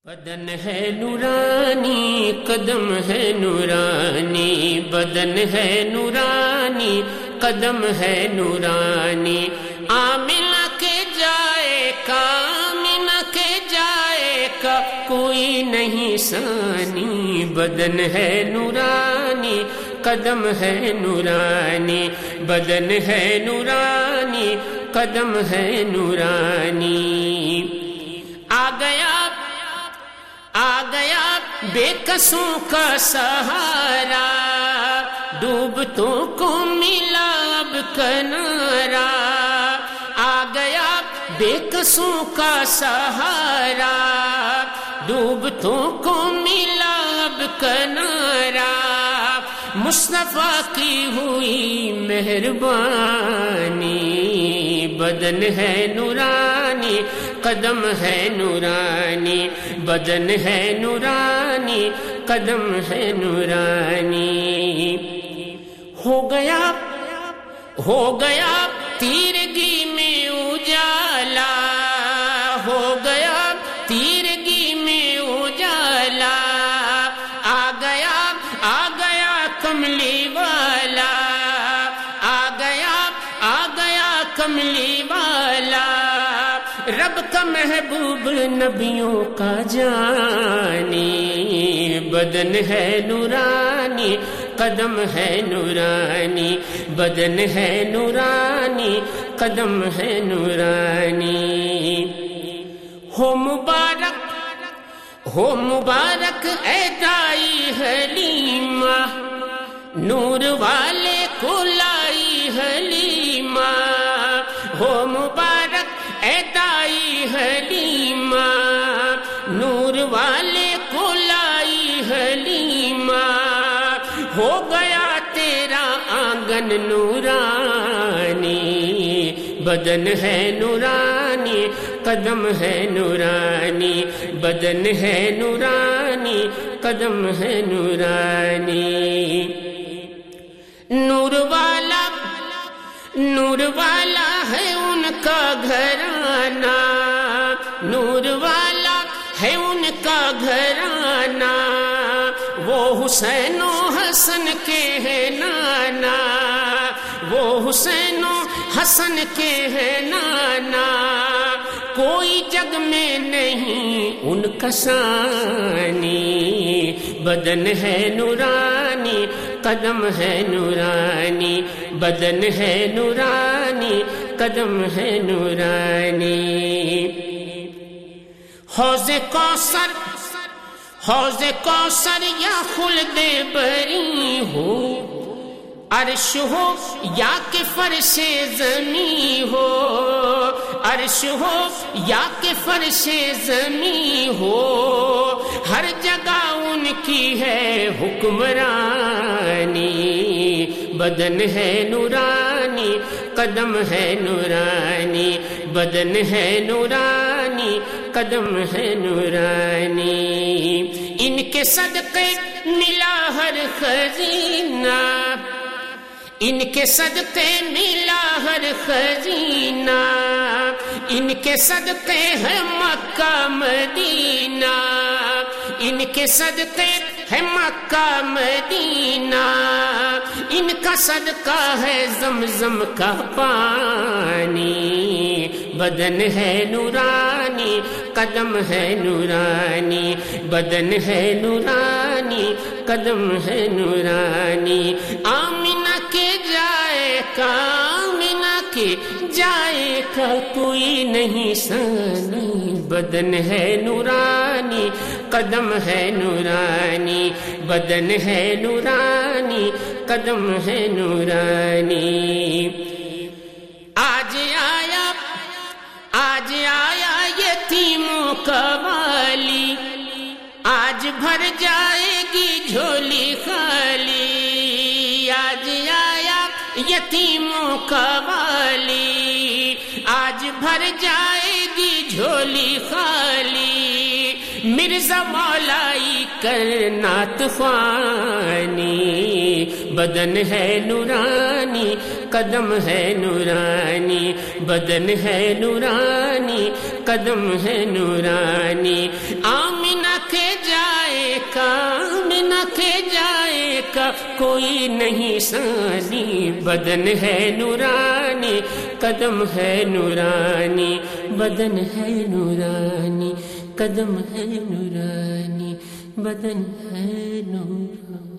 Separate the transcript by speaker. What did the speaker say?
Speaker 1: بدن ہے نورانی، قدم ہے نورانی، بدن ہے نورانی، قدم ہے نورانی، آمنہ کے جائے کا، آمنہ کے جائے کا کوئی نہیں ثانی، بدن ہے نورانی، قدم ہے نورانی، بدن ہے نورانی، قدم ہے نورانی۔ آ گیا بے کسوں کا سہارا، ڈوبتوں کو ملا اب کنارا، آ گیا بے کسوں کا سہارا، ڈوبتوں کو ملا اب کنارا، مصطفیٰ کی ہوئی مہربانی، بدن ہے نورانی، قدم ہے نورانی، بدن ہے نورانی، قدم ہے نورانی۔ ہو گیا تیرگی میں اجالا، ہو گیا تیرگی میں اجالا، آ گیا کملی والا، آ گیا کملی والا، رب کا محبوب نبیوں کا جانی، بدن ہے نورانی، قدم ہے نورانی، بدن ہے نورانی، قدم ہے نورانی۔ ہو مبارک اے دائی حلیمہ، نور والے کو لائی حلیمہ، ہو مبارک اے دائی حلیمہ، نور والے کو لائی حلیمہ، ہو گیا تیرا آنگن نورانی، بدن ہے نورانی، قدم ہے نورانی، بدن ہے نورانی، قدم ہے نورانی۔ نور والا ہے ان کا گھرانہ، نور والا ہے ان کا گھرانہ، وہ حسین و حسن کے ہیں نانا، وہ حسین و حسن کے ہیں نانا، کوئی جگ میں نہیں ان کا ثانی، بدن ہے نورانی، قدم ہے نورانی، بدن ہے نورانی، قدم ہے نورانی۔ حوض کوثر یا خلد بری ہو، عرش ہو یا کہ فرش زمین ہو، عرش ہو یا کہ فرش زمین ہو، ہر جگہ ان کی ہے حکمرانی، بدن ہے نورانی، قدم ہے نورانی، بدن ہے نورانی، قدم ہے نورانی۔ ان کے صدقے ملا ہر خزینہ، ان کے صدقے ملا ہر خزینہ، ان کے صدقے ہے مکہ مدینہ، ان کے صدقے ہے مکہ مدینہ، ان کا صدقہ ہے زمزم کا پانی، بدن ہے نورانی، قدم ہے نورانی، بدن ہے نورانی، قدم ہے نورانی۔ آمنہ کے جائے کا، آمنہ کے جائے کا کوئی نہیں ثانی، بدن ہے نورانی، قدم ہے نورانی، بدن ہے نورانی، قدم ہے نورانی۔ آج آیا یتیموں کا والی، آج بھر جائے گی جھولی خالی، آج آیا یتیموں کا والی، آج بھر جائے گی جھولی خالی، مرزا مولائی کرنات خوانی، بدن ہے نورانی، قدم ہے نورانی، بدن ہے نورانی، قدم ہے نورانی۔ آمین نہ کھے جائے کا کوئی نہیں ثانی، بدن ہے نورانی، قدم ہے نورانی، بدن ہے نورانی، قدم ہے نورانی، بدن ہے نورانی۔